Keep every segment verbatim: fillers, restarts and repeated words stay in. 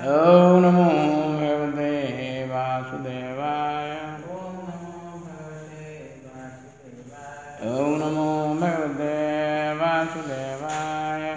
ओम नमो भगवते वासुदेवाय। ओम नमो भगवते वासुदेवाय।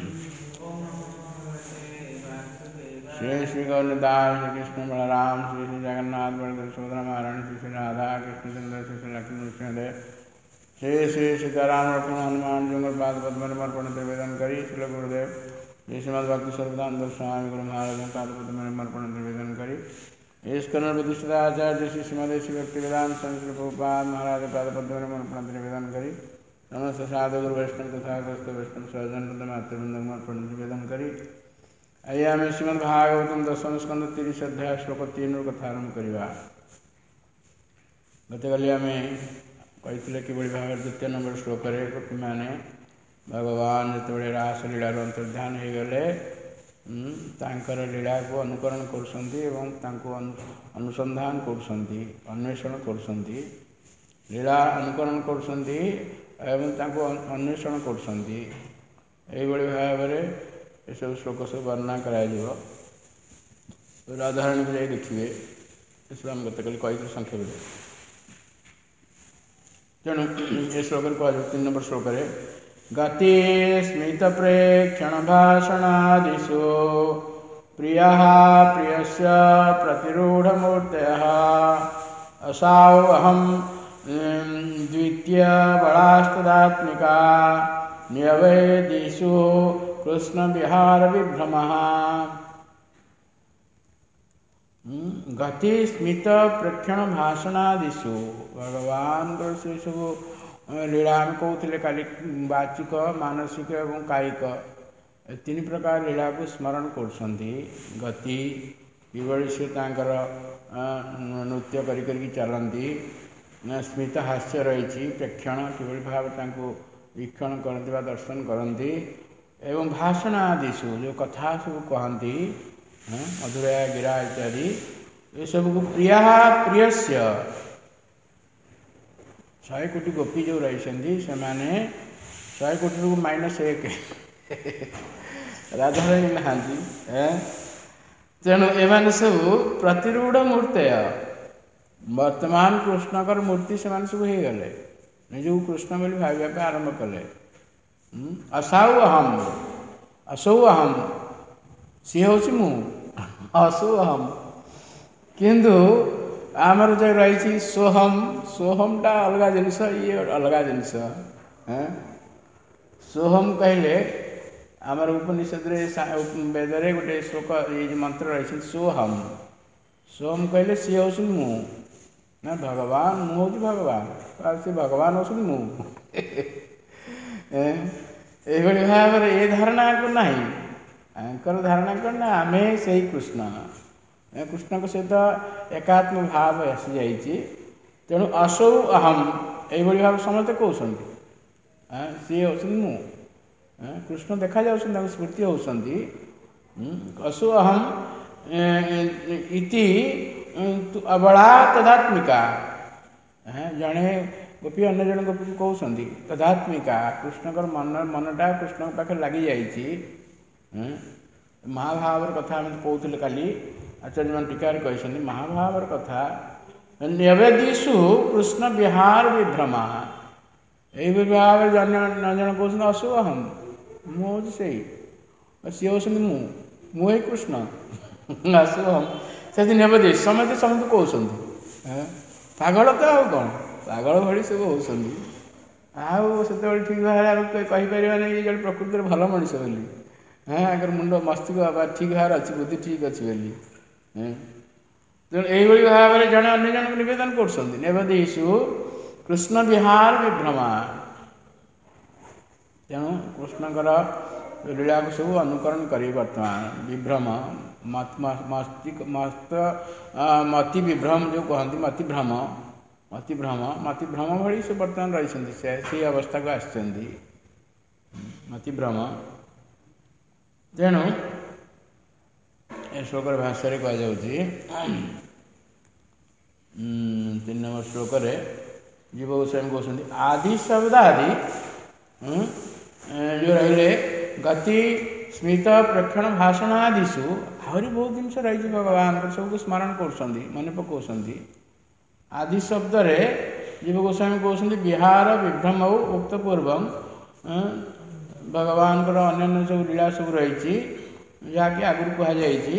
श्री श्री गौरदास श्री कृष्ण बलराम श्री श्री जगन्नाथ बलदेव सुभद्रा महारानी श्री श्री राधा कृष्ण चंद्र श्री श्री लक्ष्मण नृसिंहदेव श्री श्री सीताराम लक्ष्मण हनुमान जुंगर पाद पद्म समर्पण निवेदन करी श्री गुरुदेव श्री श्रीमद भक्ति सर्वदानंद स्वामी गुरु महाराज पाद पद्म समर्पण निवेदन करी इसकरण प्रतिष्ठित आचार्य श्री श्रीमद श्री भक्ति वेदांत स्वामी श्री प्रभुपाद महाराज पाद पद्म समर्पण निवेदन करी नमस्ते साधु गुरु वैष्णव तथा ग्रस्त वैष्णव सहजन मातृवृंद समर्पण निवेदन करी आइए आम श्रीमद् भागवतम दशम स्कंद तीस अध्याय श्लोक तीन कथा आरंभ करवा। गतकाली आम कही कि भाव द्वितीय नंबर श्लोक गोपी मैंने भगवान जो रास लीलार अंतर्ध्यान हो गले तांकर लीला को अनुकरण कर अनुसंधान करन्वेषण कर लीला अनुकरण कर अन्वेषण कर भाव ये सब श्लोक सब वर्णना करा राधाराणी को जाए देखिए इसलिए आम गतकाली कही संक्षेप तेणु ये श्लोक कह तीन नंबर श्लोक गति स्मित प्रेक्षण भाषणादिषु प्रिया प्रियस्य प्रतिरूढ़मूर्तयः असौ अहं द्वितीय बलास्तदात्मिका न्यवेदिषु कृष्ण विहार विभ्रमः। गति स्मित प्रेक्षण भाषणादिषु भगवान से सब लीला आम कहते काली वाचिक मानसिक और कायिक तीन प्रकार लीला को स्मरण कर गति किभली से नृत्य करी चलती स्मित हास्य रही प्रेक्षण किभली भाव वीक्षण करती दर्शन करती एवं भाषण आदिशु जो कथा सब कहती मधुरया गिरा इत्यादि ये सब को प्रिया प्रियस्य शहे कोटी गोपी जो रही से मैंने शहे कोटी रू माइनस एक राधाराणी नहांती तेणु एम सब प्रतिरूढ़ मूर्तय वर्तमान कृष्णकर मूर्ति से सब हो गले निजक कृष्ण बोली भाविया आरंभ कले असौ अहम असौ अहम सी हूँ मु असौ अहम किंतु आमर जो रही सोहम सोहम टा अलग जिनस ये अलग जिनस सोहम कहले आमर उपनिषद वेद गोटे श्लोक ये मंत्र रही सोहम सोहम कहले सी हूँ मु ना भगवान मु हूँ भगवान सी भगवान हूँ मु ये भाव ये धारणा को नहीं आंकर धारणा करना आम से कृष्ण कृष्ण को सहित एकात्म भाव आसी जाइए तेणु असौ अहम ये भाव समस्ते कहते सी हूँ मु कृष्ण देखा जा स्मृति होती असौ अहम इति अबला तदात्मिका जड़े गोपी अन्य जन गोपी को कहते तदात्मिका कृष्णकर मन मनटा कृष्ण पाखे लगी जाइए महाभावर कथा आम कहते काली आचार्य मान टीकार कहते महाभावर कथा नवेदीषु कृष्ण विहार विभ्रमा यही भाव जन जन कहते असु अहम मुझे से सी हूँ मु मुझे कृष्ण असु अहम से नवेदी समझते समझते कहते पागल तो आउ कौन पागल भली सब होती आउ से ठीक भाव कहीपर नहीं जब प्रकृति भल मनीष बोली हाँ आगर मुंड मस्तिष्क ठीक भाव अच्छी बुद्धि ठीक अच्छी बोली तेणु यही भाव में जड़े अन्य जन को नवेदन करवेदीषु कृष्ण विहार विभ्रमा तेणु कृष्णकर लीला को सब अनुकरण कर वर्तमान विभ्रम मस्तिष्क मस्त मति विभ्रम जो कहती मति भ्रम मति भ्रम मति भ्रम भली से बर्तमान रही से अवस्था को आसती मति भ्रम तेणु श्लोक भाष्य कह तीन नंबर श्लोक जीव गोस्वामी कहते आदि शब्द आदि जो रही गति ସ୍ମିତ ପ୍ରେକ୍ଷଣ ଭାଷଣ ଆଦିଷୁ ଆହୁରି ବହୁତ ଜିନିଷ ରହିଛି ଭଗବାନଙ୍କର, ସବୁକୁ ସ୍ମରଣ କରୁଛନ୍ତି, ମନେ ପକାଉଛନ୍ତି। ଆଦି ଶବ୍ଦରେ ଜୀବ ଗୋସ୍ୱାମୀ କହୁଛନ୍ତି ବିହାର ବିଭ୍ରମ ଉକ୍ତ ପୂର୍ବଂ ଭଗବାନଙ୍କର ଅନ୍ୟାନ୍ୟ ସବୁ ଲୀଳା ସବୁ ରହିଛି, ଯାହାକି ଆଗରୁ କୁହାଯାଇଛି।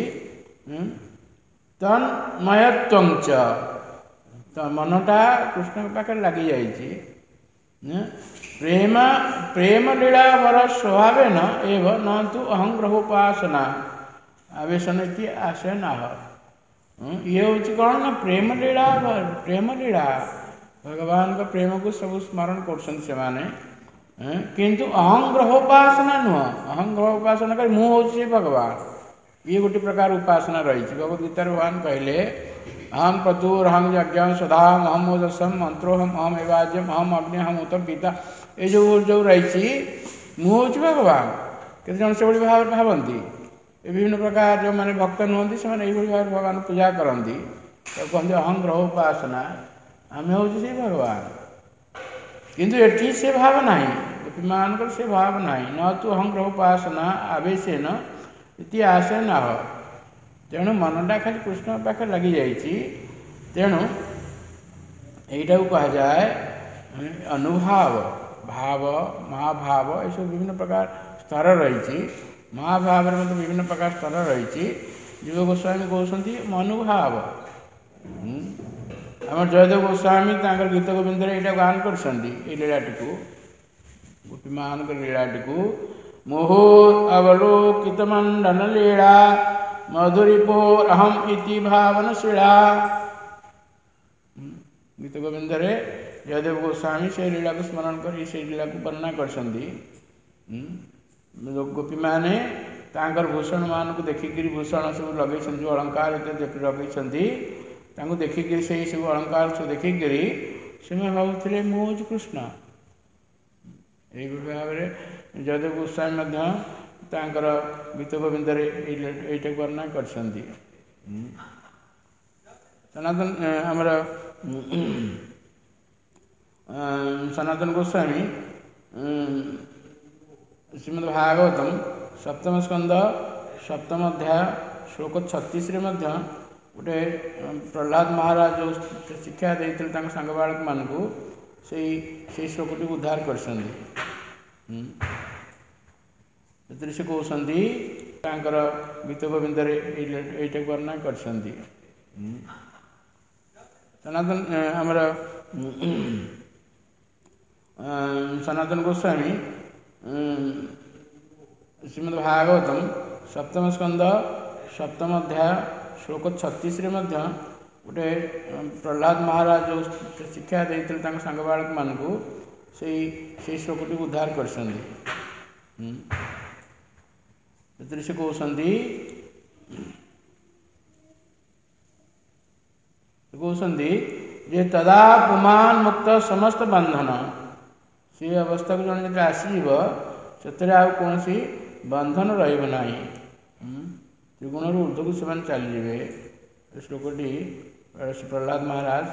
ତନ୍ମୟତ୍ୱଞ୍ଚ, ତ ମନଟା କୃଷ୍ଣଙ୍କ ପାଖରେ ଲାଗିଯାଇଛି। ପ୍ରେମ ପ୍ରେମ ଲୀଳା ବର ସ୍ୱଭାବେନ ଏବ ନ ତୁ ଅହଂଗ୍ରହୋପାସନା ଆବେଶନ ଇତି ଆଶୟ ନାହ। ଇଏ ହେଉଛି କ'ଣ ନା ପ୍ରେମ ଲୀଳା, ପ୍ରେମ ଲୀଳା ଭଗବାନଙ୍କ ପ୍ରେମକୁ ସବୁ ସ୍ମରଣ କରୁଛନ୍ତି ସେମାନେ, କିନ୍ତୁ ଅହଂଗ୍ରହ ଉପାସନା ନୁହଁ। ଅହଂଗ୍ରହ ଉପାସନା କରି ମୁଁ ହେଉଛି ସେ ଭଗବାନ, ଇଏ ଗୋଟେ ପ୍ରକାର ଉପାସନା ରହିଛି। ଭଗବତ ଗୀତାରେ ଭଗବାନ କହିଲେ ଅହଂ ପତୁର୍ ଅହଂ ଯଜ୍ଞ ସଦାମ୍ ଅହଂ ଓଜସମ୍ ମନ୍ତ୍ରୋହମ୍ ଅହଂ ଏବାଜ୍ୟମ୍ ଅହଂ ଅଗ୍ନି ଅହଂ ଉତ୍ତମ ପିତା, ଏ ଯେଉଁ ଯେଉଁ ରହିଛି ମୁଁ ହେଉଛି ଭଗବାନ। କେତେଜଣ ସେଭଳି ଭାବରେ ଭାବନ୍ତି। ଏ ବିଭିନ୍ନ ପ୍ରକାର ଯେଉଁମାନେ ଭକ୍ତ ନୁହନ୍ତି ସେମାନେ ଏଇଭଳି ଭାବରେ ଭଗବାନ ପୂଜା କରନ୍ତି, ତାକୁ କହନ୍ତି ଅହଂଗ୍ରହ ଉପାସନା, ଆମେ ହେଉଛି ସେ ଭଗବାନ। କିନ୍ତୁ ଏଠି ସେ ଭାବ ନାହିଁ, ଗୋପୀମାନଙ୍କର ସେ ଭାବ ନାହିଁ। ନ ତୁ ଅହଂଗ୍ରହ ଉପାସନା ଆବେଶେନ ଇତି ଆଶୟ ନାହ। ତେଣୁ ମନଟା ଖାଲି କୃଷ୍ଣଙ୍କ ପାଖରେ ଲାଗିଯାଇଛି। ତେଣୁ ଏଇଟାକୁ କୁହାଯାଏ ଅନୁଭାବ। ଭାବ, ମହାଭାବ, ଏସବୁ ବିଭିନ୍ନ ପ୍ରକାର ସ୍ତର ରହିଛି। ମହାଭାବରେ ମଧ୍ୟ ବିଭିନ୍ନ ପ୍ରକାର ସ୍ତର ରହିଛି। ଜୀବ ଗୋସ୍ୱାମୀ କହୁଛନ୍ତି ମନୁଭାବ। ଆମର ଜୟଦେବ ଗୋସ୍ୱାମୀ ତାଙ୍କର ଗୀତ ଗୋବିନ୍ଦରେ ଏଇଟା ଗାନ କରିଛନ୍ତି, ଏଇ ଲୀଳାଟିକୁ, ଗୋପୀମାନଙ୍କର ଲୀଳାଟିକୁ। ମୁହୁଃ ଅବଲୋକିତ ମଣ୍ଡନ ଲୀଳା ମଧୁରିପୋର୍ ଅହମ୍ ଇତି ଭାବନଶୀଳା। ଗୀତ ଗୋବିନ୍ଦରେ ଜୟଦେବ ଗୋସ୍ୱାମୀ ସେ ଲୀଳାକୁ ସ୍ମରଣ କରି ସେ ଲୀଳାକୁ ବର୍ଣ୍ଣନା କରିଛନ୍ତି। ଗୋପୀମାନେ ତାଙ୍କର ଭୂଷଣ ମାନଙ୍କୁ ଦେଖିକିରି, ଭୂଷଣ ସବୁ ଲଗେଇଛନ୍ତି, ଯେଉଁ ଅଳଙ୍କାର ଇତ୍ୟାଦି ଲଗେଇଛନ୍ତି, ତାଙ୍କୁ ଦେଖିକିରି ସେଇ ସବୁ ଅଳଙ୍କାର ସବୁ ଦେଖିକିରି ସେମାନେ ଭାବୁଥିଲେ ମୁଁ ହେଉଛି କୃଷ୍ଣ। ଏଇଭଳି ଭାବରେ ଜୟଦେବ ଗୋସ୍ୱାମୀ ମଧ୍ୟ ତାଙ୍କର ଗୀତ ଗୋବିନ୍ଦରେ ଏଇଟାକୁ ବର୍ଣ୍ଣନା କରିଛନ୍ତି। ସନାତନ ଆମର ସନାତନ ଗୋସ୍ୱାମୀ ଶ୍ରୀମଦ୍ ଭାଗବତମ ସପ୍ତମ ସ୍କନ୍ଧ ସପ୍ତମ ଅଧ୍ୟାୟ ଶ୍ଲୋକ ଛତିଶରେ ମଧ୍ୟ ଗୋଟେ ପ୍ରହ୍ଲାଦ ମହାରାଜ ଯେଉଁ ଶିକ୍ଷା ଦେଇଥିଲେ ତାଙ୍କ ସାଙ୍ଗ ବାଳକମାନଙ୍କୁ, ସେଇ ସେଇ ଶ୍ଲୋକଟିକୁ ଉଦ୍ଧାର କରିଛନ୍ତି। ସେଥିରେ ସେ କହୁଛନ୍ତି ତାଙ୍କର ଗୀତ ଗୋବିନ୍ଦରେ ଏଇଟାକୁ ବର୍ଣ୍ଣନା କରିଛନ୍ତି। ସନାତନ ଆମର ସନାତନ ଗୋସ୍ୱାମୀ ଶ୍ରୀମଦ୍ ଭାଗବତମ ସପ୍ତମ ସ୍କନ୍ଧ ସପ୍ତମ ଅଧ୍ୟାୟ ଶ୍ଲୋକ ଛତିଶରେ ମଧ୍ୟ ଗୋଟେ ପ୍ରହ୍ଲାଦ ମହାରାଜ ଯେଉଁ ଶିକ୍ଷା ଦେଇଥିଲେ ତାଙ୍କ ସାଙ୍ଗ ବାଳକମାନଙ୍କୁ, ସେଇ ସେଇ ଶ୍ଲୋକଟିକୁ ଉଦ୍ଧାର କରିଛନ୍ତି। ସେଥିରେ ସେ କହୁଛନ୍ତି କହୁଛନ୍ତି ଯେ ତଦା ପୁମାନ୍ ମୁକ୍ତ ସମସ୍ତ ବନ୍ଧନ, ସେ ଅବସ୍ଥାକୁ ଜଣେ ଯେତେବେଳେ ଆସିଯିବ ସେଥିରେ ଆଉ କୌଣସି ବନ୍ଧନ ରହିବ ନାହିଁ। ତ୍ରିଗୁଣରୁ ଉର୍ଦ୍ଧ୍ୱକୁ ସେମାନେ ଚାଲିଯିବେ। ଏ ଶ୍ଲୋକଟି ପ୍ରହ୍ଲାଦ ମହାରାଜ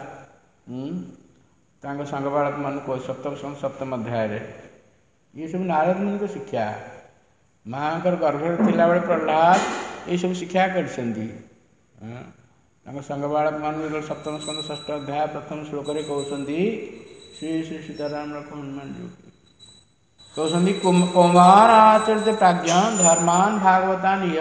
ତାଙ୍କ ସାଙ୍ଗ ବାଳକମାନଙ୍କୁ ସପ୍ତମ ସପ୍ତମ ଅଧ୍ୟାୟରେ। ଇଏ ସବୁ ନାରଦ ମୁନିଙ୍କ ଶିକ୍ଷା। ମାଆଙ୍କର ଗର୍ଭରେ ଥିଲାବେଳେ ପ୍ରହ୍ଲାଦ ଏଇସବୁ ଶିକ୍ଷା କରିଛନ୍ତି। ତାଙ୍କ ସାଙ୍ଗ ବାଳକମାନଙ୍କୁ ଯେତେବେଳେ ସପ୍ତମ ସ୍କନ୍ଧ ଷଷ୍ଠ ଅଧ୍ୟାୟ ପ୍ରଥମ ଶ୍ଲୋକରେ କହୁଛନ୍ତି, ଶ୍ରୀ ଶ୍ରୀ ସୀତାରାମ ହନୁମାନ ଯୋଗୀ କହୁଛନ୍ତି କୌମାର ଆଚରିତ ପ୍ରାଜ୍ଞ ଧର୍ମାନ ଭାଗବତାନ୍ ଇହ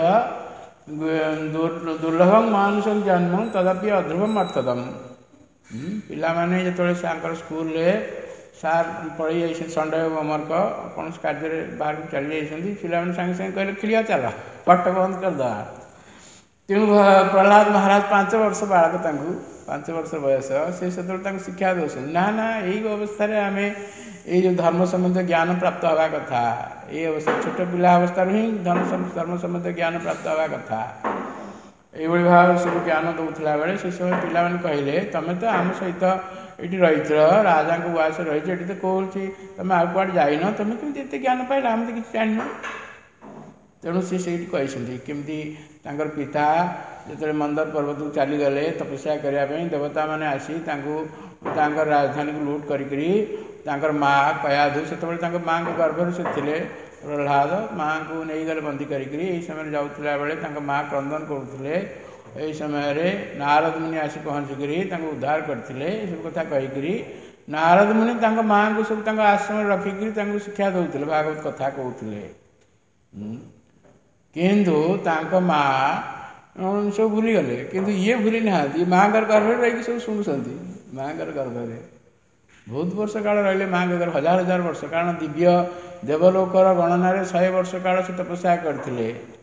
ଦୁର୍ଲଭଂ ମାନୁଷଂ ଜନ୍ମ ତଦପି ଅଧ୍ରୁବମ୍ ଅର୍ଥଦମ୍। ପିଲାମାନେ ଯେତେବେଳେ ତାଙ୍କର ସ୍କୁଲରେ ସାର୍ ପଳେଇ ଯାଇଛନ୍ତି, ସଣ୍ଡେ ହୋମୱାର୍କ କୌଣସି କାର୍ଯ୍ୟରେ ବାହାରକୁ ଚାଲି ଯାଇଛନ୍ତି, ପିଲାମାନେ ସାଙ୍ଗେ ସାଙ୍ଗେ କହିଲେ ଖେଳିବା ଚାଲ, ପାଠ ବନ୍ଦ କରିଦେବା। ତେଣୁ ପ୍ରହ୍ଲାଦ ମହାରାଜ ପାଞ୍ଚ ବର୍ଷ ବାଳକ, ତାଙ୍କୁ ପାଞ୍ଚ ବର୍ଷ ବୟସ, ସେ ସେତେବେଳେ ତାଙ୍କୁ ଶିକ୍ଷା ଦେଉଛନ୍ତି ନା ନା ଏଇ ଅବସ୍ଥାରେ ଆମେ ଏଇ ଯେଉଁ ଧର୍ମ ସମ୍ବନ୍ଧୀୟ ଜ୍ଞାନ ପ୍ରାପ୍ତ ହେବା କଥା, ଏଇ ଅବସ୍ଥା ଛୋଟ ପିଲା ଅବସ୍ଥାରୁ ହିଁ ଧର୍ମ ଧର୍ମ ସମ୍ବନ୍ଧୀୟ ଜ୍ଞାନ ପ୍ରାପ୍ତ ହେବା କଥା। ଏଇଭଳି ଭାବରେ ସବୁ ଜ୍ଞାନ ଦେଉଥିଲା ବେଳେ ସେ ସମୟ ପିଲାମାନେ କହିଲେ ତମେ ତ ଆମ ସହିତ ଏଇଠି ରହିଛ, ରାଜାଙ୍କ ଉଆସରେ ରହିଛ, ଏଠି ତ କହୁଛି ତମେ ଆଉ କୁଆଡ଼େ ଯାଇନ, ତମେ କେମିତି ଏତେ ଜ୍ଞାନ ପାଇଲ, ଆମେ ତ କିଛି ଜାଣିନୁ। ତେଣୁ ସେ ସେଇଠି କହିଛନ୍ତି କେମିତି ତାଙ୍କର ପିତା ଯେତେବେଳେ ମନ୍ଦର ପର୍ବତକୁ ଚାଲିଗଲେ ତପସ୍ୟା କରିବା ପାଇଁ, ଦେବତାମାନେ ଆସି ତାଙ୍କୁ ତାଙ୍କର ରାଜଧାନୀକୁ ଲୁଟ୍ କରିକିରି ତାଙ୍କର ମା କୟାଧୁ, ସେତେବେଳେ ତାଙ୍କ ମାଆଙ୍କ ଗର୍ଭରେ ସେ ଥିଲେ, प्रहलाद माँ को नहीं गले बंदी करी यही समय जाऊला बेले माँ क्रंदन करुले यही समय नारद मुनि आसी पहुँचिकी उद्धार करते सब कथा कहीकि नारद मुनि माँ को सब आश्रम रखिकी शिक्षा दौले भागवत कथा कहते किंतु माँ सब भूलीगले किंतु ये भूली ना माँ गर्भ रही सब शुणुंट माँ गर्भ बहुत वर्ष काल रही माँ गर्भ हजार हजार वर्ष कारण दिव्य देवलोकर गणन शहे वर्ष काल से तपस्या करते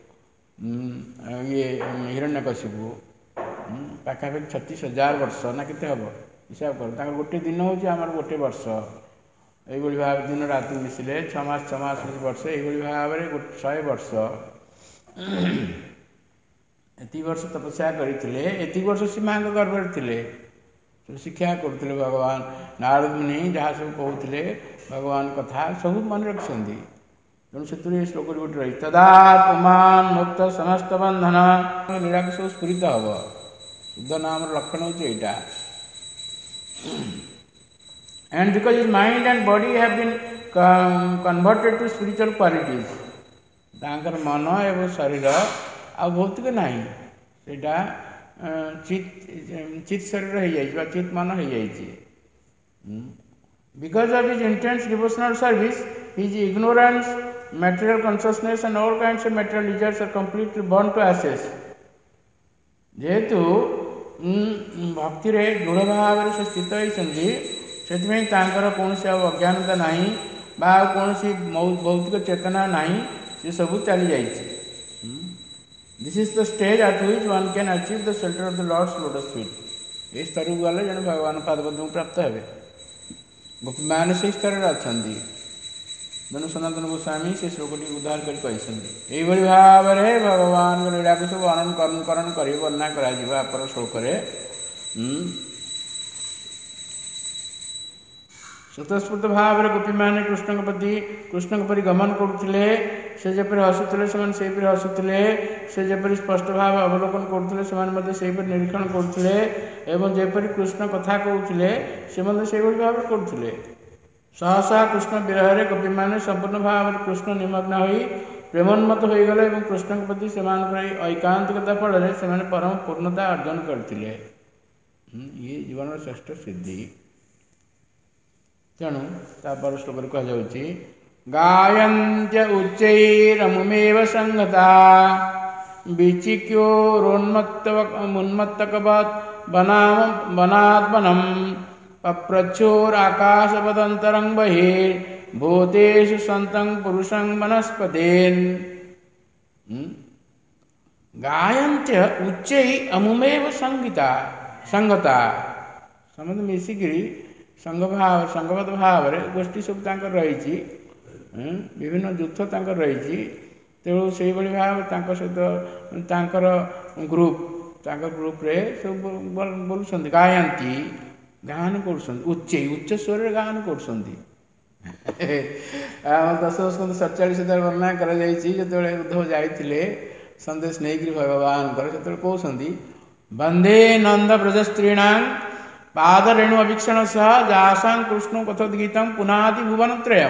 ये हिरण्यकशिपु पाखापाखि छत्तीस हजार वर्ष ना केते हम हिसाब कर गोटे दिन हूँ आम गोटे वर्ष यही भाव दिन राति मिसिले छमास छमास वर्ष यही भाव में शहे वर्ष एति वर्ष तपस्या करते एति वर्ष से माँ गर्भ थे शिक्षा करते भगवान नारद मुनि जहाँ सब कहते भगवान कथा सब मन रखिंट तेणु से श्लोक गोटे रही तदा पुमान मुक्त समस्त बंधन लीला को सब स्फुरीत हम शुद्ध नाम लक्षण हूँ यहाँ and because his mind and body have been converted to spiritual qualities तांकर मन एवं शरीर आ भौतिक नहीं सेटा चित चित शरीर हो जाए चित मन हो जाए because of his intense devotional service his ignorance material consciousness and all kinds of material desires are completely born to ashes जेहेतु भक्ति रे दृढ़ भाव से स्थित होती से कौन से अज्ञानता नहीं बा कौन सी भौतिक चेतना नहीं से सब चली जाइए this is the stage at which one can achieve the shelter of the lord's lotus feet ये स्तर को गले जन भगवान पादपद्म को प्राप्त हे गोपी मान से स्तर अच्छा तेणु सनातन गोस्वामी से श्लोकटी उद्धार कर भाव में भगवान लीला को सब अनुकरण कर वर्णना कर श्लोक स्वतस्फूर्त भाव में गोपी मैंने कृष्ण प्रति कृष्ण परी गमन करुले से जपरी हसुले से हसुले से जपरी स्पष्ट भाव अवलोकन करुले से निरीक्षण करुले एवं जपरी कृष्ण कथा कहते से से भाव करुले सहसा कृष्ण विरह गोपी मैंने संपूर्ण भाव में कृष्ण निमग्न हो प्रेमोन्मत हो गले और कृष्ण प्रति से ऐकांतिकता फल से परम पूर्णता अर्जन करते ये जीवन श्रेष्ठ सिद्धि तेणु तापर श्लोक कहुच्छी गायन्त्य उच्चैरमुमेव संगता विचिक्योरोन्मत्तकवत् वनाम वनात्मनम् पप्रच्छोराकाशवदन्तरं बहिर्भूतेषु सन्तं पुरुषं वनस्पतेन् गायन्त्य उच्चै अमुमेव संगीता संगता समझ मिसिकी संघ भाव संघबद्ध भाव में गोष्ठी सब रही विभिन्न युद्ध रही तेणु से भाव सहित ग्रुप ग्रुप रे सब बोलुं गायंती गान कर उच्च उच्च स्वर गान कर दस स्कंद सतचाश हजार वर्णना कर उद्धव जाते संदेश नहीं भगवान से कहते वंदे नंद ब्रज स्त्रीण पाद रेणु अवीक्षण सह जासां कृष्ण कथोद गीतम पुनादि भुवन त्रयम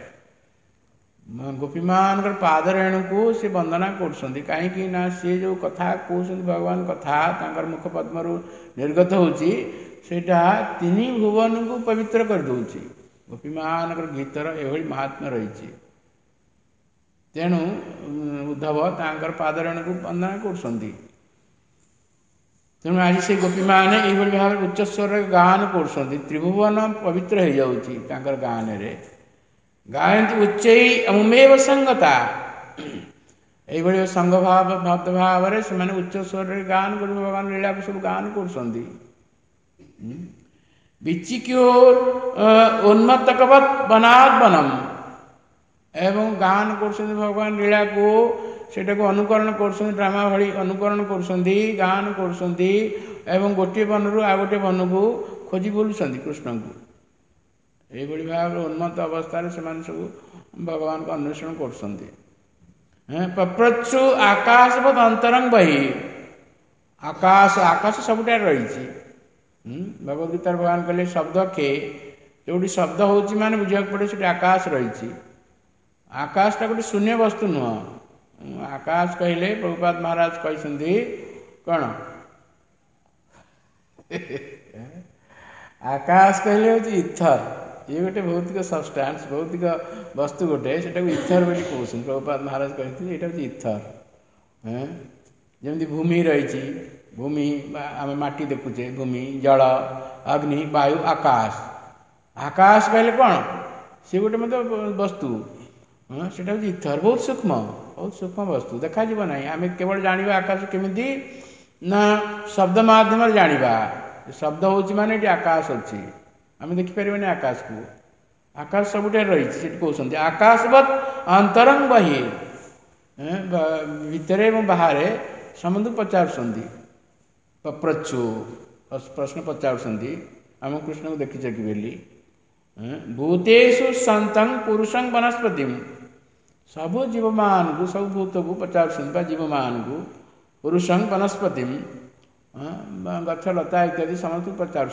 गोपीमान पाद रेणु को सी वंदना कर कहीं सी जो कथा कहते भगवान कथा मुख पद्म निर्गत होची सेटा तीन भुवन को पवित्र कर दूची गोपीमान गीतर एभली महात्म्य रही तेणु उद्धव तांकर पाद रेणु को वंदना कर तेणु आज से गोपी मैंने ये भाव में उच्च स्वर गान कर त्रिभुवन पवित्र हो जाऊँगी गान रे गायंती उच्च अमुमेव संगता ये संघ भाव भक्त भाव में से उच्च स्वर गान कर भगवान लीला को सब गान कर विचिक्योर उन्मत्तकवत् वनात् वनम एवं गान कर भगवान लीला को सेटा को अनुकरण कर ड्रामा भली अनुकरण कर गान कर गोटे वन रु आ गोटे वन को खोजी बुलूँ कृष्ण को यही भाव में उन्मत्त अवस्था से सब भगवान को अन्वेषण कर पप्रच्छु आकाशवत् अंतरंग बही आकाश आकाश सबुठ रही भगवदगीता भगवान कहले शब्द के जो शब्द हो बुझा पड़े से आकाश रही आकाशटा गोटे शून्य वस्तु नुह। आकाश कहले प्रभुपाद महाराज कहते कौन आकाश कहले हूँ इथर, ये गोटे भौतिक सब्सटान्स भौतिक वस्तु गोटे से इथर बोली कहते। प्रभुपाद महाराज कहते यहाँ हूँ इथर। हाँ जमी भूमि रही भूमि आम माटी देखुचे भूमि जल अग्नि वायु आकाश। आकाश कहले कौन सी गोटे मतलब वस्तु। हाँ से इथर बहुत सूक्ष्म बहुत सूक्ष्म वस्तु देखा ना। आम केवल जाना आकाश केमी ना शब्द माध्यम जाना। शब्द हूँ माने ये आकाश अच्छी आम देखिपर आकाश को। आकाश सबुठ रही कहते आकाशवत अंतरंग बही भितर एवं बाहर समस्त पचार पप्रच्छु प्रश्न पचार आम कृष्ण को देखी कि बोली भूतेषु संतं पुरुषं वनस्पति सबु जीव मान को सब भूत को पचार जीव मान को पुरुषं वनस्पति गछ लता इत्यादि समस्त पचार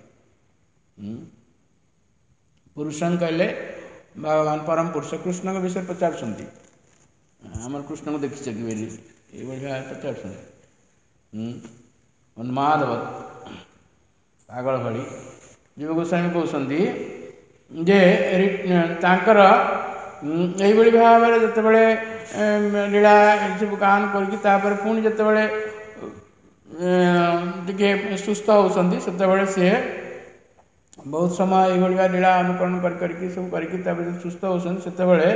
पुरुषं कहले भगवान परम पुरुष कृष्ण के विषय पचार आम कृष्ण को देखी कि बोली ये पचार उन्मादवत पागल भली जीव गोस्वामी कहते जे तांकर यही भाव में जितेबले लीला सब गान कर पुणी जितेबले टे सुस्थ होती से बहुत समय ये लीला अनुकरण कर सब कर सुस्थ होती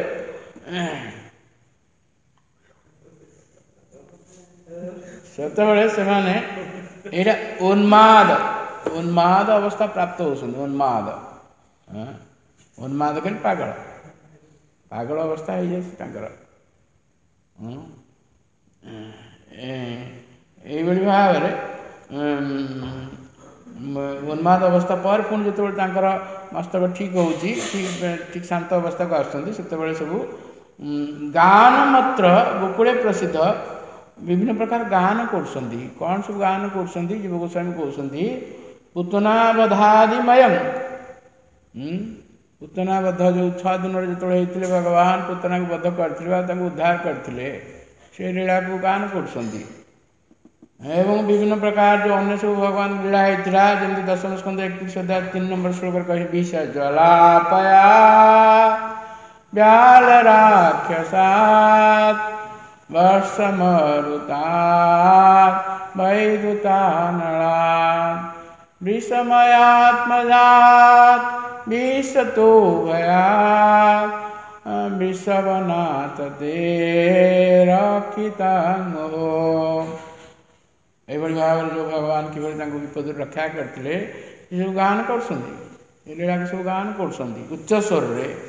से सेमाने एटा उन्माद उन्माद अवस्था प्राप्त होती। उन्माद उन्माद कहीं पागल पागल अवस्था है ये भाव में उन्माद अवस्था पर पुणी जो मस्तक ठीक हो ठीक शांत अवस्था को आसते सब गान मात्र गोकुले प्रसिद्ध विभिन्न प्रकार गान कर कौन सब गान कर जीव गोस्वामी कहते पुतनावधादिमय पुतनावध जो छः दिन जो होते भगवान पुतना को बध करते उद्धार करते से लीला को गान कर एवं विभिन्न प्रकार जो अन्य सब भगवान लीला होता जमी दशम स्कंद एकतीस अध्याय तीन नंबर श्लोक कहे विष ज्वलापया व्याल राक्षसात् वर्षमरुता वैदुता नलात् विषमयात्मजात् विषतो भयात् विषवनाथ ते रक्षितांगो। ये भाव जो भगवान की विपद रक्षा करते सब गान कर लीला के सब गान कर उच्च स्वर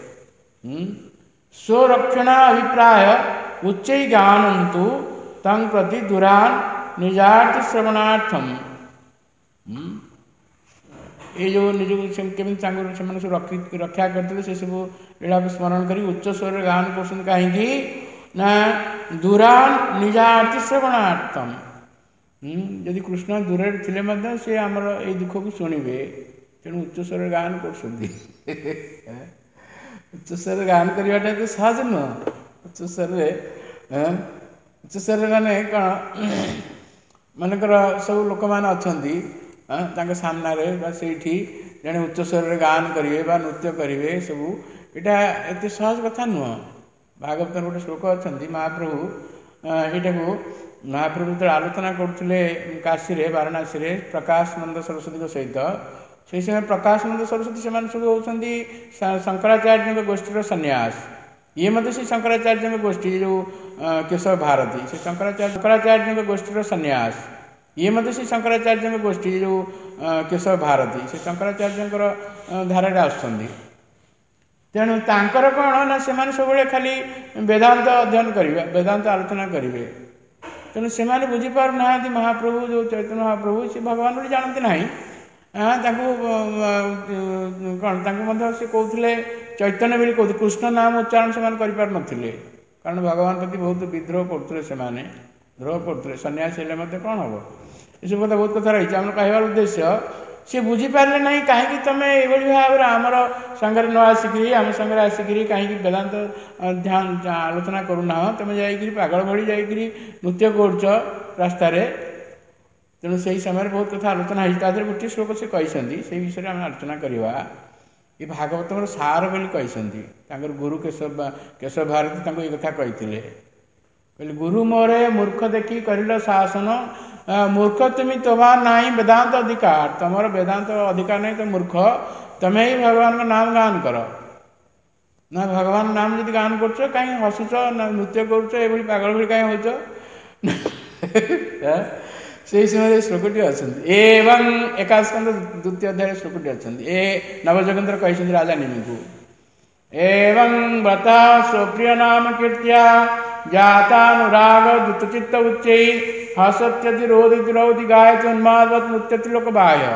स्वरक्षण अभिप्राय उच्च गानंतु तंग प्रति दुरान निजार्थ श्रवणार्थम। ये जो निज केमी से रक्षा करते से सब लीला को स्मरण कर उच्च स्वर गान कर कहीं ना दुरान निजार्थ श्रवणार्थम। यदि कृष्ण दूर थे सी आमर ये दुख को शुणे तेणु उच्च स्वर गान कर उच्च स्वर गान करवाटा तो सहज नुह। उच्च स्वर उच्च स्वर माने कौन मनकर सब लोक मैंने अच्छा सामने से जड़े उच्च स्वर गान करेंगे नृत्य करेंगे सब यहाँ एत सहज कथा नुह। भागवत गोटे श्लोक अच्छा महाप्रभु यहाँ को महाप्रभु जो आलोचना करते काशी वाराणसी रे प्रकाशानंद सरस्वती सहित से समय प्रकाशानंद सरस्वती से सब होती शंकराचार्य गोष्ठी सन्यास। ये मत से शंकराचार्य गोष्ठी जो केशव भारती से शंकराचार्य शंकराचार्य गोष्ठी सन्यास। ये मत से शंकराचार्य गोष्ठी जो केशव भारती से शंकराचार्य धारा आसुँच तेणु तांकर कौन ना से सब खाली वेदांत अध्ययन करेंगे वेदांत आलोचना करेंगे तेणु से बुझीपार ना महाप्रभु जो चैतन्य महाप्रभु से भगवान भी जानते ना कौन से कहते चैतन्य भी कहते कृष्ण नाम उच्चारण से कर नथिले कारण भगवान प्रति बहुत विद्रोह करते से द्रोह करते सन्यासी हेल्ले कौन हम ये सब कथा बहुत कथा रही आम कह उद्देश्य सी बुझीपारे ना कहीं तुम ये भाव में आमर सांगे न आसिक आम सांगे आसिक कहीं वेदांत ध्यान आलोचना करूना तुम जा पागल भाई जा नृत्य कर रास्तार तेणु से समय बहुत कथा आलोचना होती गोटे श्लोक से कहते से विषय आम आलोचना करवा ये भागवत सार बोली कहते गुरु केशव केशव भारती ये कथा कहते कहले गुरु मोरे मूर्ख देखी कर शासन मूर्ख तुम्हें तोबार ना वेदांत अधिकार तुमर वेदांत अधिकार नहीं तो मूर्ख तुम्हें ही भगवान का नाम गान कर ना भगवान नाम जब गान कर कहीं हसुच ना नृत्य कर पागल भाई कहीं हो से समय श्लोकटी अच्छा एवं एकादश स्कंद द्वितीय अध्याय श्लोकटी अच्छा ए नवजोगेन्द्र कहते राजा निमि को एवं व्रता स्वप्रिय नाम कीर्त्या जातानुराग दुतचित्त उच्चै हसत्यति रोदिति रौदि गायति उन्मादवत् नृत्यति लोक बाह्य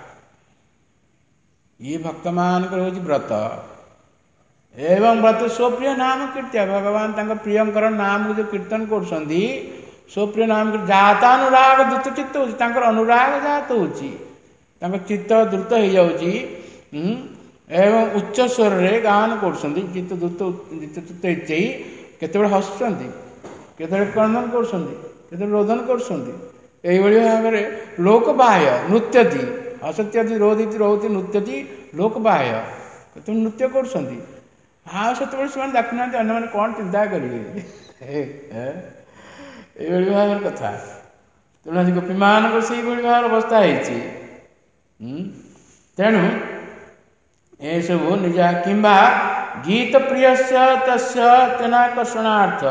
ये भक्त मान व्रत एवं व्रत स्वप्रिय नाम कीर्त्या भगवान तंग प्रियंकर नाम को जो कीर्तन कर स्वप्रिय नाम जातानुराग द्रुत चित्त हो अनुराग जात हो चित्त द्रुत हो जाऊँगी एवं उच्च स्वर रे गान कर चित्त द्रुत चित्त इच्छे केत हसुंट केत क्रंदन कर रोदन कर भाव में लोक बाह्य नृत्यति हसत्यति रोदिति रोति नृत्यति लोक बाह्य केत नृत्य कर हाँ से देखुना अन्य कौन चिंता करेंगे ये भाव कथा तेणु गोपी मान से भाव अवस्था होती तेणु ये सब निज कि गीत प्रिय तेनाकर्षणार्थ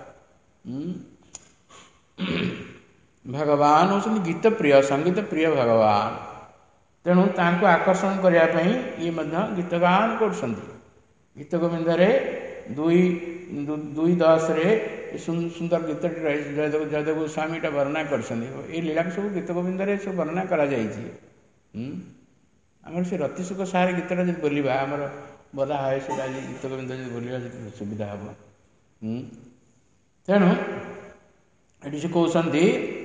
भगवान होती गीत प्रिय संगीत प्रिय भगवान तेणु तांको आकर्षण करने ये गीत गान कर गीत गोविंद दुई दुई दस रे सुंदर गीत जयदेव जयदेव गोस्वामी वर्णना कर लीला सब गीत गोविंद सब वर्णना करा आमर से रतिशुक सारे गीतटा जो बोलिबा आमर बोला है से गीत गोविंद जो बोलिबा सुविधा हम तेणु ये से कहते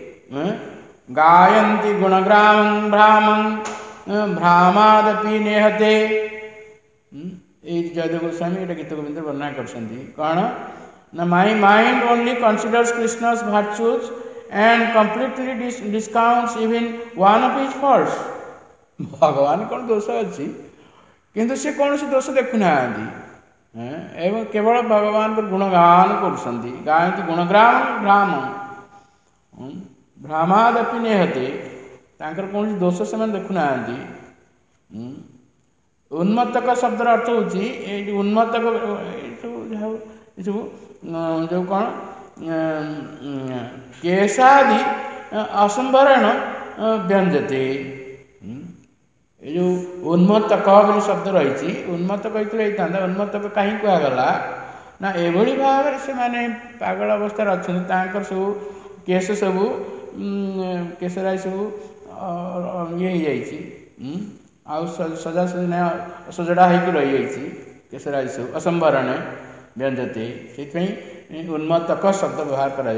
गायन्ति गुणग्रामं भ्रामं भ्रामादपि नेहते ये जयदेव गोस्वामी ये गीत गोविंद वर्णना कर कौन ना my mind only considers Krishna's virtues and completely dis discounts even one of his faults भगवान कौन दोष अच्छी किंतु से कौन सी दोष देखुना एवं केवल भगवान को गुणगान कर गायती गुणग्राम भ्राम भ्रामादपि नेहते कौन दोष से देखुना उन्मत्तक शब्दर अर्थ हो उन्मत्तक सब जो कौन केशादि असंभरण व्यंजते ये जो उन्मत्तक शब्द रही उन्मत्तक होता उन्मत्तक कहीं कहगला ना एभली भाव से माने पागल अवस्था अच्छा सब केश सब केशरा सब ये हो सजा सजा सजड़ा हो रही केशरा सब असंभरण व्यंजते से उन्मत्तक शब्द व्यवहार करा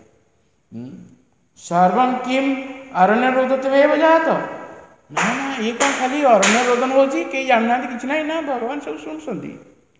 सर्वं किम अरण्य रोदत्वेव जात ना ना ये कौन खाली अरण्य रोदन हो कई जानना कि ना ना भगवान सब शुणुंट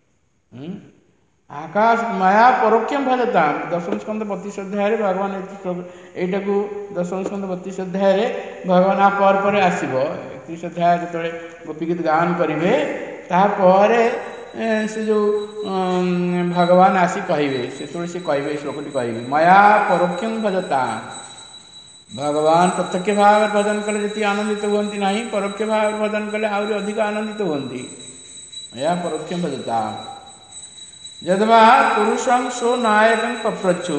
आकाश माया परोक्षम भजता दशम स्कंद बत्तीस अध्याय भगवान यटा को दशम स्कंद बत्तीस अध्याय भगवान आ पर पर आसब एकतीस अध्याय जो गोपी गीत गान करेंगे तापर से जो भगवान आसी कहे से कहे श्लोकटी कहे माया परोक्षम भजता भगवान प्रत्यक्ष भाव भजन कले जी आनंदित हमें ना परोक्ष भाव भजन कले आहरी अधिक आनंदित हमें माया परोक्षम भजता यद्वा पुरुषं सो नायकं पप्रच्छु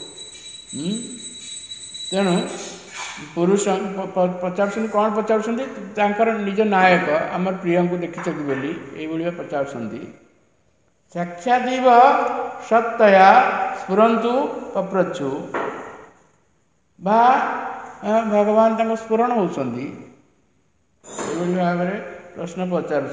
तेणु पुरुष पचार कौन पचार निज नायक आम प्रिय को देखी बोली ये पचार साक्षादिव सत्तया स्फुरंतु पप्रच्छु बा भगवान तक स्फुरण होती भाव में प्रश्न पचार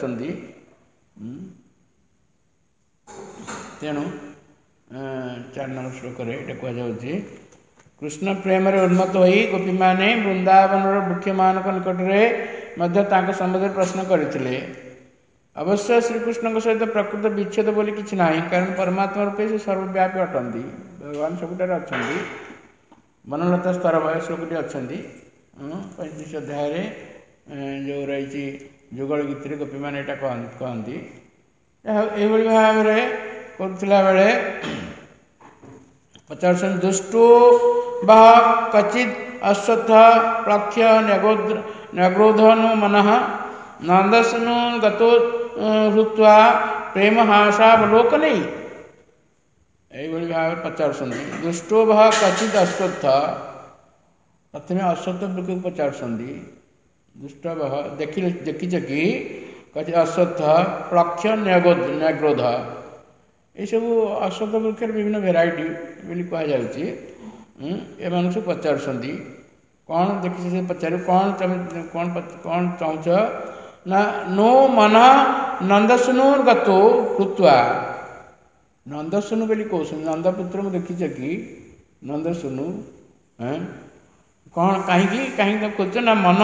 तेणु चार नंबर श्लोक कहुच्छे कृष्ण प्रेम उन्मत्त हो गोपी माने वृंदावन वृक्ष मान निकट में ମଧ୍ୟ ତାଙ୍କ ସମ୍बନ୍ଧରେ ପ୍ରଶ୍ନ କରିଥିଲେ। ଅବଶ୍ୟ ଶ୍ରୀକୃଷ୍ଣଙ୍କ ସହିତ ପ୍ରକୃତ ବିଚ୍ଛେଦ ବୋଲି କିଛି ନାହିଁ, କାରଣ ପରମାତ୍ମା ରୂପେ ସେ ସର୍ବବ୍ୟାପୀ ଅଟନ୍ତି। ଭଗବାନ ସବୁଠାରେ ଅଛନ୍ତି। ବନଲତା ସ୍ତର ଭୟ ଶ୍ଲୋକଟି ଅଛନ୍ତି ପଇଁତିରିଶ ଅଧ୍ୟାୟରେ ଯେଉଁ ରହିଛି ଯୁଗଳ ଗୀତରେ ଗୋପୀମାନେ ଏଇଟା କହନ୍ତି। ଏଇଭଳି ଭାବରେ କରୁଥିଲା ବେଳେ ପଚାରୁଛନ୍ତି ଦୁଷ୍ଟୋ ବା କଚିତ୍ ଅଶ୍ୱତ୍ଥ ପ୍ଲକ୍ଷ୍ୟ ନ୍ୟଗ୍ରୋଧନୁ ମନଃ ନନ୍ଦସ୍ନୁ ଗତୋ ହୃତ୍ୱା ପ୍ରେମ ହାସାବଲୋକନୈ। ଏଇଭଳି ଭାବରେ ପଚାରୁଛନ୍ତି ଦୁଷ୍ଟୋ ବା କଚିତ୍ ଅଶ୍ୱତ୍ଥ, ପ୍ରଥମେ ଅଶ୍ୱତ୍ଥ ବୃକ୍ଷକୁ ପଚାରୁଛନ୍ତି ଦୁଷ୍ଟ ବହ ଦେଖି ଦେଖିଛ କି କଚିତ୍ ଅଶ୍ୱତ୍ଥ ପ୍ଲକ୍ଷ୍ୟ ନ୍ୟଗ୍ରୋଧ, ଏସବୁ ଅଶ୍ୱତ୍ଥ ବୃକ୍ଷର ବିଭିନ୍ନ ଭେରାଇଟି ବୋଲି କୁହାଯାଉଛି। ଏମାନଙ୍କୁ ସବୁ ପଚାରୁଛନ୍ତି କ'ଣ ଦେଖିଛ ସେ ପଚାରୁ କ'ଣ ତମେ କ'ଣ କ'ଣ ଚାହୁଁଛ ନା ନୋ ମନ ନନ୍ଦସ୍ନୁ ଗତୋ ହୃତ୍ୱା। ନନ୍ଦସ୍ନୁ ବୋଲି କହୁଛନ୍ତି ନନ୍ଦପୁତ୍ରଙ୍କୁ ଦେଖିଛ କି ନନ୍ଦସ୍ନୁ କ'ଣ କାହିଁକି କାହିଁକି ତାକୁ କହୁଛ ନା ମନ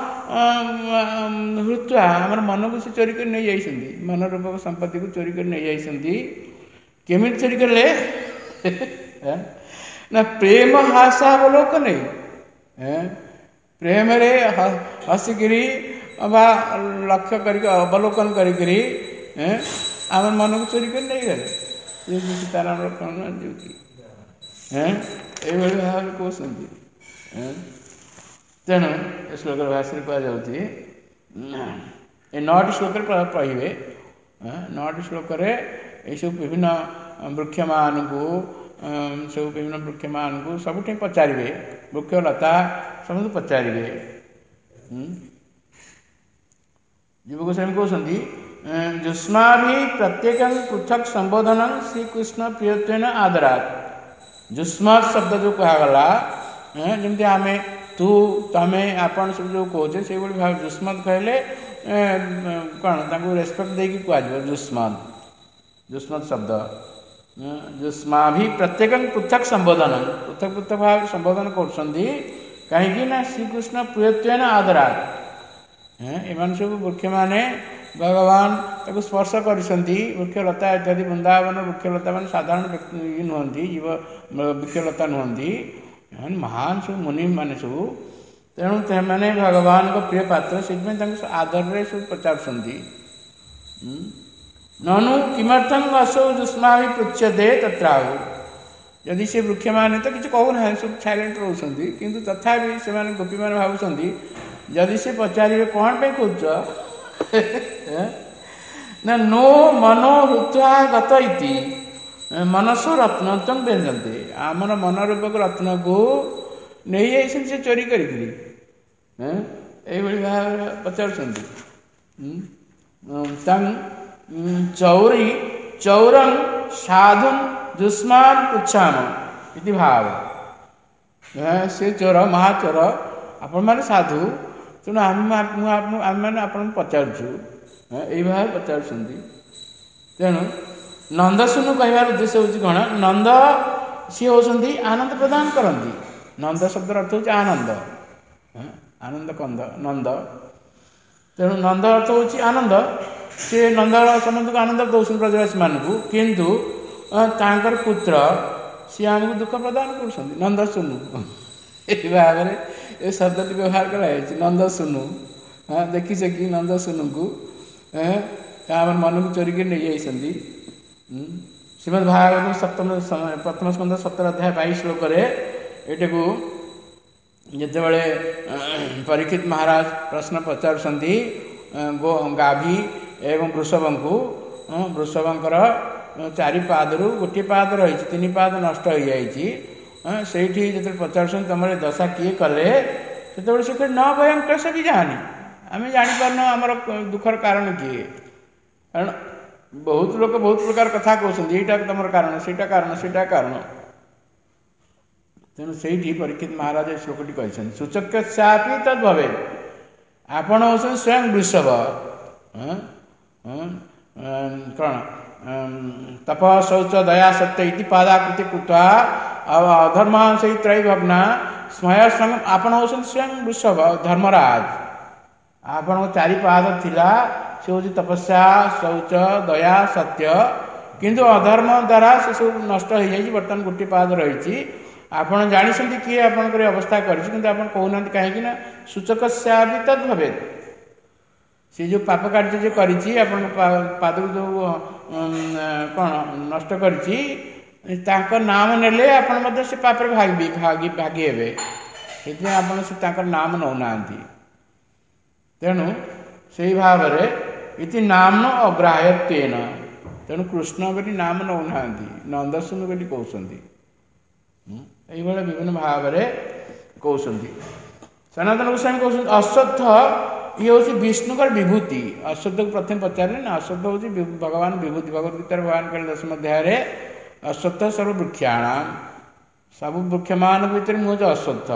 ହୃତ୍ୱା ଆମର ମନକୁ ସେ ଚୋରି କରି ନେଇଯାଇଛନ୍ତି, ମନ ରୂପକ ସମ୍ପତ୍ତିକୁ ଚୋରି କରି ନେଇଯାଇଛନ୍ତି। କେମିତି ଚୋରି କଲେ ନା ପ୍ରେମ ହାସାବଲୋକନୈ, ପ୍ରେମରେ ହସିକିରି ବା ଲକ୍ଷ୍ୟ କରିକି ଅବଲୋକନ କରିକିରି ଆମର ମନକୁ ଚୋରି କରି ନେଇଗଲେ। ସୀତାରାମର କ'ଣ ଦେଉଛି ଏଇଭଳି ଭାବରେ କହୁଛନ୍ତି। ତେଣୁ ଏ ଶ୍ଲୋକର ଭାଷାରେ କୁହାଯାଉଛି ଏ ନଅଟି ଶ୍ଲୋକରେ କହିବେ, ନଅଟି ଶ୍ଲୋକରେ ଏଇସବୁ ବିଭିନ୍ନ ବୃକ୍ଷମାନଙ୍କୁ ସବୁ ବିଭିନ୍ନ ବୃକ୍ଷମାନଙ୍କୁ ସବୁଠି ପଚାରିବେ, ବୃକ୍ଷଲତା ସମସ୍ତେ ପଚାରିବେ। ଯୁବକ ସ୍ୱାମୀ କହୁଛନ୍ତି ଯୁଷ୍ମାଭି ପ୍ରତ୍ୟେକଂ ପୃଥକ୍ ସମ୍ବୋଧନଂ ଶ୍ରୀକୃଷ୍ଣ ପ୍ରିୟତ୍ୱେନ ଆଦରାତ୍। ଯୁଷ୍ମାତ୍ ଶବ୍ଦ ଯେଉଁ କୁହାଗଲା, ଯେମିତି ଆମେ ତୁ ତମେ ଆପଣ ସବୁ ଯେଉଁ କହୁଛେ ସେଇଭଳି ଭାବେ ଯୁଷ୍ମତ୍ କହିଲେ କ'ଣ ତାଙ୍କୁ ରେସ୍ପେକ୍ଟ ଦେଇକି କୁହାଯିବ। ଯୁଷ୍ମତ୍ ଯୁଷ୍ମତ୍ ଶବ୍ଦ ଯୁଷ୍ମାଭି ପ୍ରତ୍ୟେକଂ ପୃଥକ୍ ସମ୍ବୋଧନ, ପୃଥକ୍ ପୃଥକ୍ ଭାବରେ ସମ୍ବୋଧନ କରୁଛନ୍ତି। କାହିଁକି ନା ଶ୍ରୀକୃଷ୍ଣ ପ୍ରିୟତ୍ୱେନ ଆଦରାତ୍, ଏମାନେ ସବୁ ବୃକ୍ଷମାନେ ଭଗବାନ ତାକୁ ସ୍ପର୍ଶ କରିଛନ୍ତି। ବୃକ୍ଷଲତା ଇତ୍ୟାଦି ବୃନ୍ଦାବନ ବୃକ୍ଷଲତା ମାନେ ସାଧାରଣ ଇଏ ନୁହନ୍ତି, ଜୀବ ବୃକ୍ଷଲତା ନୁହନ୍ତି, ଏମାନେ ମହାନ ସବୁ ମୁନି ମାନେ ସବୁ। ତେଣୁ ସେମାନେ ଭଗବାନଙ୍କ ପ୍ରିୟ ପାତ୍ର, ସେଥିପାଇଁ ତାଙ୍କୁ ଆଦରରେ ସବୁ ପଚାରୁଛନ୍ତି। ନନୁ କିମರ್ಥଂ ଅସୌ ଯୁଷ୍ମାଭି ପୃଚ୍ୟତେ ତତ୍ରାହୁ। ଯଦି ସେ ବୃକ୍ଷମାନେ ତ କିଛି କହୁନାହାନ୍ତି, ସବୁ ସାଇଲେଣ୍ଟ ରହୁଛନ୍ତି, କିନ୍ତୁ ତଥାପି ସେମାନେ ଗୋପୀମାନେ ଭାବୁଛନ୍ତି ଯଦି ସେ ପଚାରିବେ କ'ଣ ପାଇଁ କହୁଛ ନା ନୋ ମନୋ ହୃତ୍ୱା ଗତ ଇତି ମନସ୍ସ ରତ୍ନତ୍ୱଂ ବ୍ୟଞ୍ଜନ୍ତେ, ଆମର ମନ ରୂପକ ରତ୍ନକୁ ନେଇଯାଇଛନ୍ତି ସେ ଚୋରି କରିକିରି। ଏଇଭଳି ଭାବରେ ପଚାରୁଛନ୍ତି। ତଂ ଚୌରି ଚୌରଂ ସାଧୁନ୍ ଯୁଷ୍ମାନ୍ ପୃଚ୍ଛାମ ଇତି ଭାବ। ସେ ଚୋର ମହାଚୋର, ଆପଣମାନେ ସାଧୁ, ତେଣୁ ଆମେ ଆମେମାନେ ଆପଣଙ୍କୁ ପଚାରୁଛୁ, ଏଇ ଭାବେ ପଚାରୁଛନ୍ତି। ତେଣୁ ନନ୍ଦସ୍ନୁ କହିବାର ଉଦ୍ଦେଶ୍ୟ ହେଉଛି କ'ଣ? ନନ୍ଦ ସିଏ ହେଉଛନ୍ତି ଆନନ୍ଦ ପ୍ରଦାନ କରନ୍ତି। ନନ୍ଦ ଶବ୍ଦର ଅର୍ଥ ହେଉଛି ଆନନ୍ଦ, ଆନନ୍ଦ କନ୍ଦ ନନ୍ଦ। ତେଣୁ ନନ୍ଦ ଅର୍ଥ ହେଉଛି ଆନନ୍ଦ। ସେ ନନ୍ଦ ସମସ୍ତଙ୍କୁ ଆନନ୍ଦ ଦେଉଛନ୍ତି ବ୍ରଜବାସୀମାନଙ୍କୁ, କିନ୍ତୁ ତାଙ୍କର ପୁତ୍ର ସିଏ ଆମକୁ ଦୁଃଖ ପ୍ରଦାନ କରୁଛନ୍ତି। ନନ୍ଦସ୍ନୁ ଏହି ଭାବରେ ଏ ଶବ୍ଦଟି ବ୍ୟବହାର କରାଯାଇଛି। ନନ୍ଦସ୍ନୁ, ଦେଖିଛ କି ନନ୍ଦସ୍ନୁଙ୍କୁ ଆମର ମନକୁ ଚୋରିକି ନେଇଯାଇଛନ୍ତି। ଶ୍ରୀମଦ୍ ଭାଗବତ ସପ୍ତମ ପ୍ରଥମ ସ୍କନ୍ଧ ସତର ଅଧ୍ୟାୟ ବାଇଶ ଶ୍ଲୋକରେ ଏଇଟାକୁ ଯେତେବେଳେ ପରୀକ୍ଷିତ ମହାରାଜ ପ୍ରଶ୍ନ ପଚାରୁଛନ୍ତି ଗୋ ଗାଭୀ ଏବଂ ବୃଷଭଙ୍କୁ, ବୃଷଭଙ୍କର ଚାରି ପାଦରୁ ଗୋଟିଏ ପାଦ ରହିଛି, ତିନି ପାଦ ନଷ୍ଟ ହୋଇଯାଇଛି। ସେଇଠି ଯେତେବେଳେ ପଚାରୁଛନ୍ତି ତମର ଦଶା କିଏ କଲେ, ସେତେବେଳେ ସେ କହିଲେ ନ ଭୟଂ କ୍ଲେଶ ବିଜାନି, ଆମେ ଜାଣିପାରୁନୁ ଆମର ଦୁଃଖର କାରଣ କିଏ। କାରଣ ବହୁତ ଲୋକ ବହୁତ ପ୍ରକାର କଥା କହୁଛନ୍ତି, ଏଇଟା ତମର କାରଣ, ସେଇଟା କାରଣ, ସେଇଟା କାରଣ। ତେଣୁ ସେଇଠି ପରୀକ୍ଷିତ ମହାରାଜ ଏ ଶ୍ଲୋକଟି କହିଛନ୍ତି ସୂଚକ୍ୟ ଚାପି ତଦ୍ ଭବେ, ଆପଣ ହେଉଛନ୍ତି ସ୍ୱୟଂ ବୃଷଭ। କ'ଣ ତପ ଶୌଚ ଦୟା ସତ୍ୟ ଇତି ପାଦାକୃତି କୃତ୍ୱା ଅଧର୍ମ ସେଇ ତ୍ରୟୀ ଭଗ୍ନା ସ୍ମୟ ସଙ୍ଗ, ଆପଣ ହେଉଛନ୍ତି ସ୍ୱୟଂ ବୃଷଭ ଧର୍ମରାଜ। आपण चारि पाद थिला से हूँ तपस्या शौच दया सत्य किंतु अधर्म द्वारा से सब नष्ट हो जाए बर्तमान गोटे पाद रही आपड़ जानते किए आपंकर अवस्था कर कहना कहीं सूचक भी तद भवे सी जो पाप कार्य जो करी पाद जो कौन नष्ट कर नाम नेले आपण से पाप भागी भागी भागी हे आपण से नाम नौना तेणु से भाव इति नाम अग्राह्यत्वेन तेणु कृष्ण बोली नाम नौना नंदसुन बोली कहते ये विभिन्न भाव कहते सनातन गोस्वामी कहते अश्वत्थ ये हूँ विष्णुकर विभूति अश्वत्थ को प्रथम पचारे ना अश्वत्थ हूँ भगवान विभूति भगवत गीतार भगवान कहले दशम अध्याय अश्वत्थ सर्ववृक्षाणाम सब वृक्षमान भीतर मुझे अश्वत्थ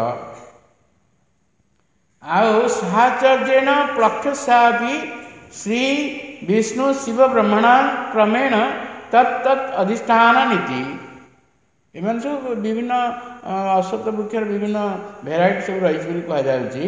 आउ साहचर्येण प्लक्षसा भी श्री विष्णु शिव ब्रह्मणा क्रमेण तत्त अधिष्ठान नीति एम सब विभिन्न अश्वत्थ वृक्ष विभिन्न भेराइटी सब रही कहुच्छी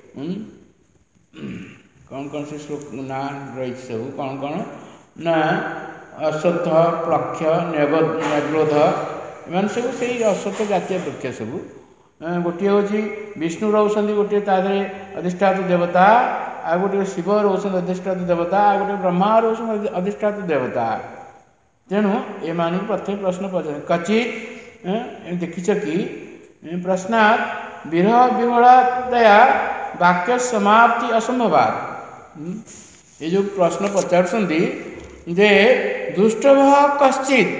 कौन कौन से श्लोक ना रही सब कौन कौन ना अश्वत्थ प्लक्ष नेग्रोध एम सब से अश्वत्थ जातीय वृक्ष सब गोटे हूँ विष्णु रोचंदी गोटे तादे अधिष्ठात देवता आ गोटे शिव रोचन अधिष्ठात देवता आ गोटे ब्रह्मा रोचन अधिष्ठात देवता तेणु एम प्रत्येक प्रश्न पचार कचित देखिछ कि प्रश्नात् विरह विह्वलतया वाक्य समाप्ति असंभवात ये जो प्रश्न पचार जे दुष्टभ कश्चित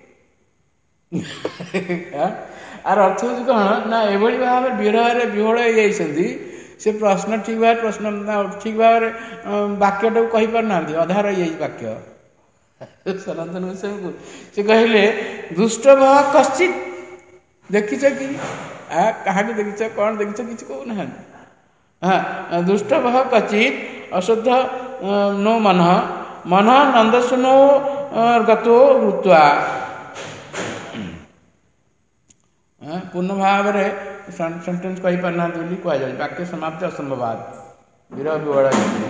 आर अर्थ हूँ कौन ना एभली भाव विरह विह्वल हो से प्रश्न ठीक भाव प्रश्न ठीक भाव वाक्यटा कही पारना अधा रही वाक्य सनातन गोस्वामी से कहले दुष्ट भाव कश्चित देखिछ कि क्या देखिछ कौन देखिछ किसी कहना हाँ दुष्ट भाव कचित अशुद्ध नो मन मन नंदसुनो गतो वृत्वा पूर्ण भाव सेन्टेन्स कही पारना कहुए वाक्य समाप्ति असंभवात विरह विह्वल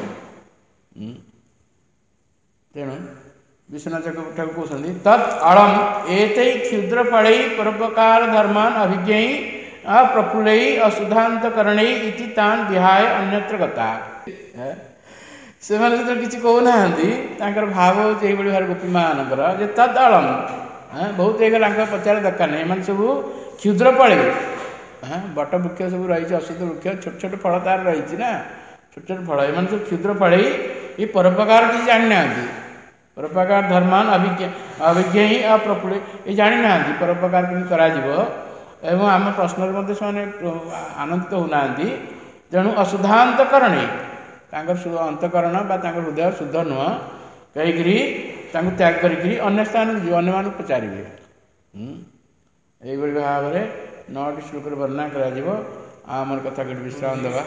तेणु विश्वनाथ ठाकुर कहते तत् अड़म एतै क्षुद्र फल परोपकार धर्मान अभिज्ञ अप्रफुल्ल अशुद्धांतकरण इति तान विहाय अन्यत्र गता से किसी कहना भाव होती भाव गोपी मानकर जे तद अड़म बहुत एक पचार दरकार नहीं एम सब क्षुद्र फल हाँ बट वृक्ष सब रही अशुद्ध वृक्ष छोट छोट फल तार रही ना छोट छोट फल एम सब क्षुद्र फल ये परोपकार किसी जानी ना परोपकार धर्मान अभिज्ञ अभिज्ञ ही अप्रफुल्ल ये जानी ना परोपकार केमती कर आम प्रश्न आनंदित होना तेणु अशुद्धांतकरण अंतकरण हृदय शुद्ध नुह कहीकि त्याग करी अन्य स्थान को अन्य मान पचारे यही भाव में नौटी श्लोक वर्णना कर कथा के विश्राम देवा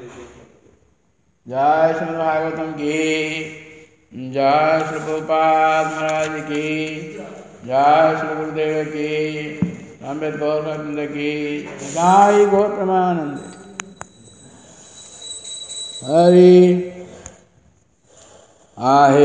जय श्रीमद् भागवतम की जय श्री प्रभुपाद महाराज की जय श्री गुरुदेव की अम्बेडकर गोविंद की जय गौर प्रेमानंद हरि आहे।